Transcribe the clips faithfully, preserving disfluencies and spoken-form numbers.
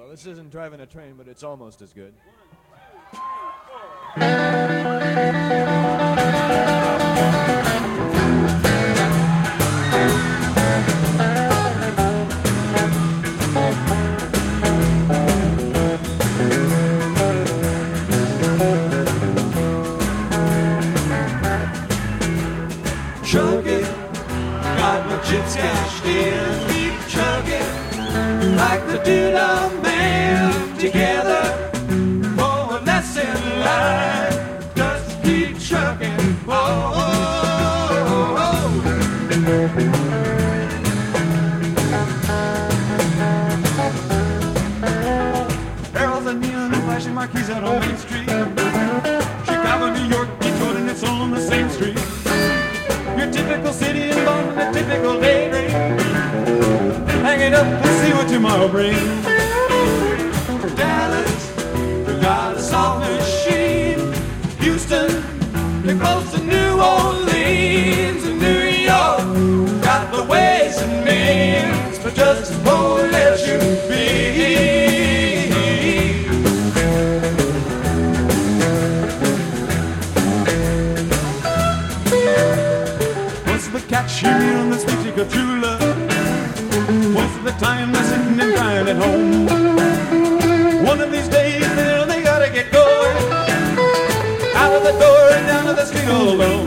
Well, this isn't driving a train, but it's almost as good. Chugging, got my chips cashed in. Keep chugging, like the Doodah Man. Together, for a lesson life. Just keep chugging. Oh, oh, oh, oh. Barrels of neon and flashing marquees out on Main Street. Chicago, New York, Detroit, and it's all on the same street. Your typical city involved in a typical day. Hang it up and see what tomorrow brings. Dallas, we got a soft machine. Houston, they're close to New Orleans. And New York, got the ways and means, but just won't let you be. Catch you on the streets of Cthulhu. Most of the time they're sitting and crying at home. One of these days, they'll, they gotta get going. Out of the door and down to the street all alone.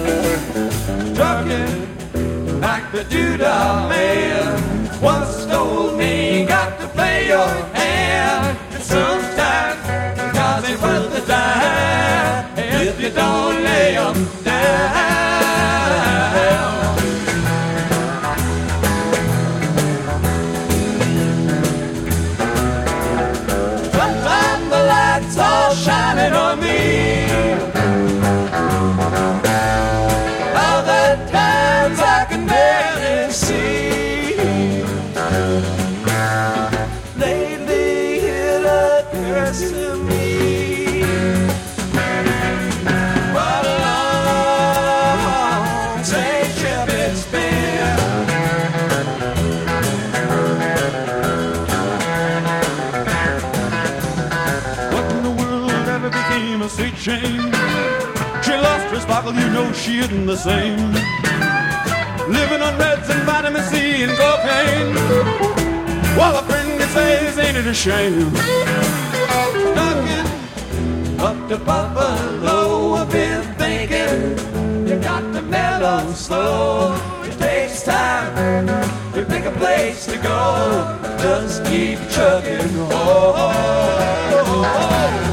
Trucking like the Doodah Man once told me, got to play your hand. And sometimes, because it's worth the time if you don't lay 'em down. It's all shining on me. Other times I can barely see. Lately it occurs to me, what a long strange trip it's been. Became a sweet shame. She lost her sparkle, you know she isn't the same. Living on reds and vitamin C and cocaine, while a friend gets face, ain't it a shame? Knocking up to Buffalo, I've been thinking, you got to mellow slow. It takes time to pick a place to go. Just keep chugging. Oh, oh, oh, oh.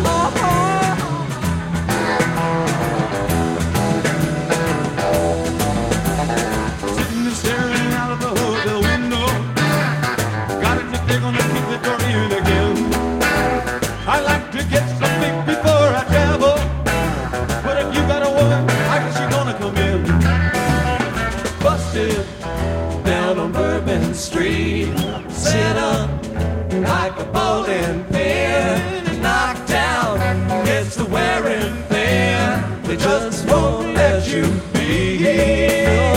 I like to get some sleep before I travel, but if you got a woman, I guess you're gonna come in. Busted down on Bourbon Street, sit up like a bowling pin, and knocked down against the wearing thin. They just won't let you be.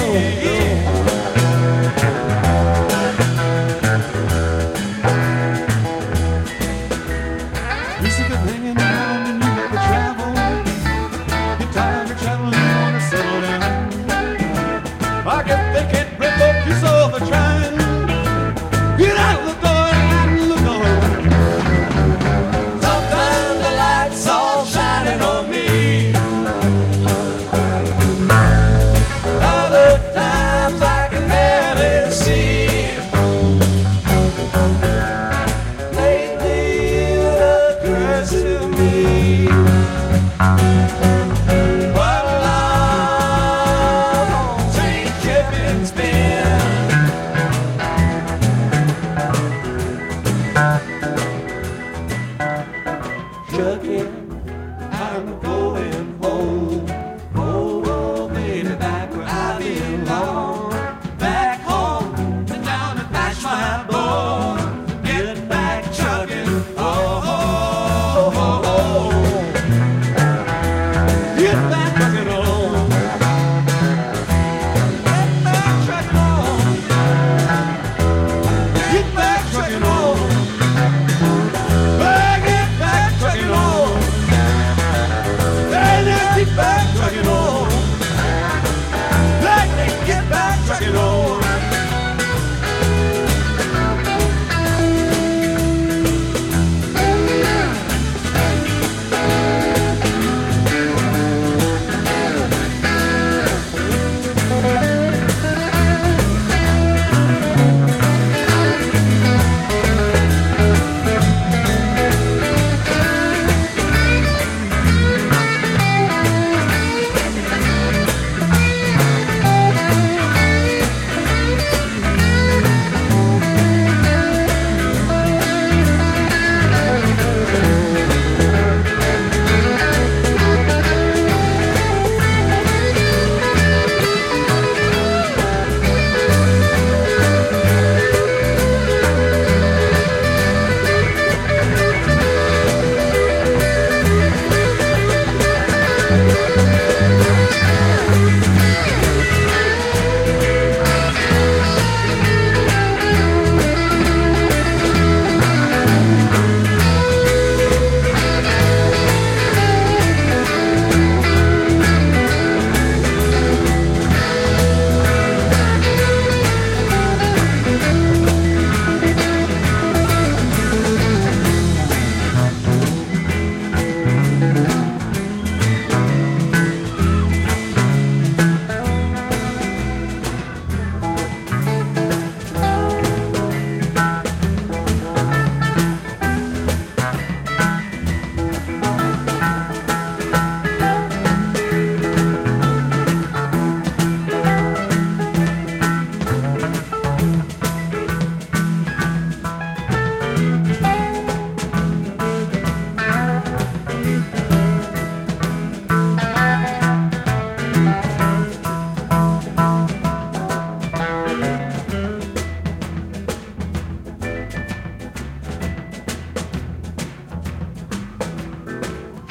I guess they can't rip up your soul for trying. Get out of the door and look around. Sometimes the light's all shining on me. Other times I can barely see. Lately it occurs to me, what a long strange trip it's been. Chugging, I'm going home. Oh, oh, baby, back where I belong. Back home and down and bash my bone. Get back chugging. Oh, oh, oh, oh. Get back chugging on. Get back chugging on. Get back chugging on.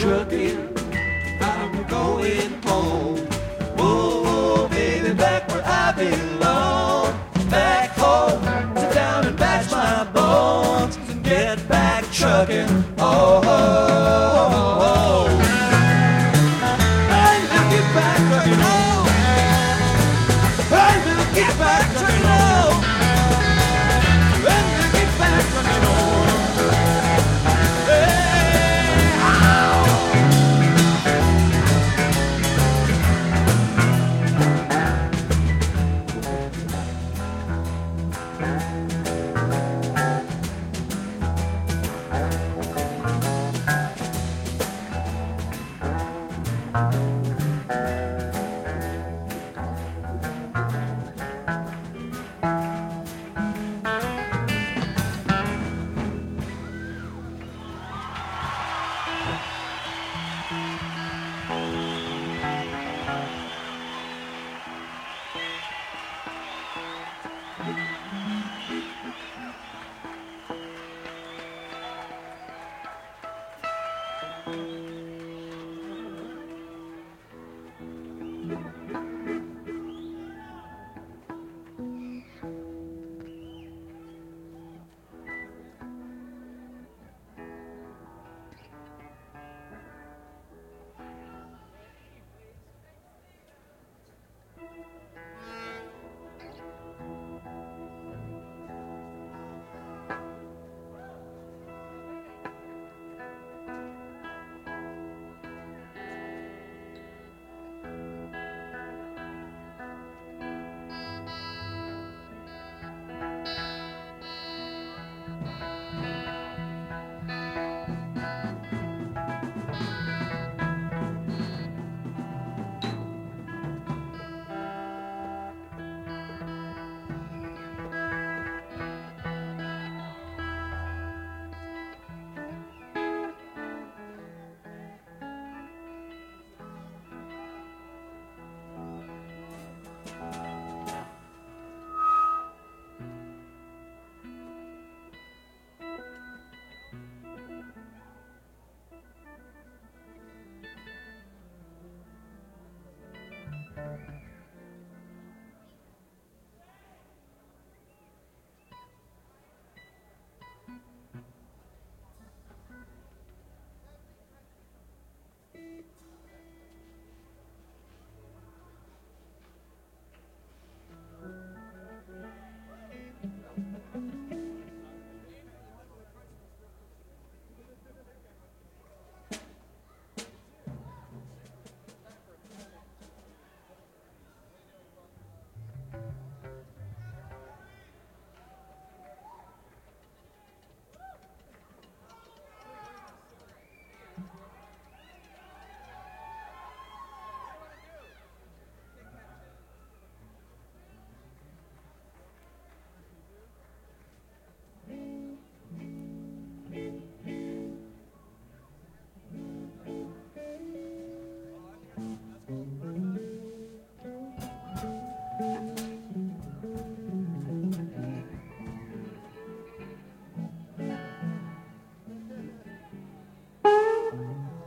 trucking, I'm going home. Whoa, whoa, baby, back where I belong. Back home, sit down and bash my bones and get back trucking. Oh,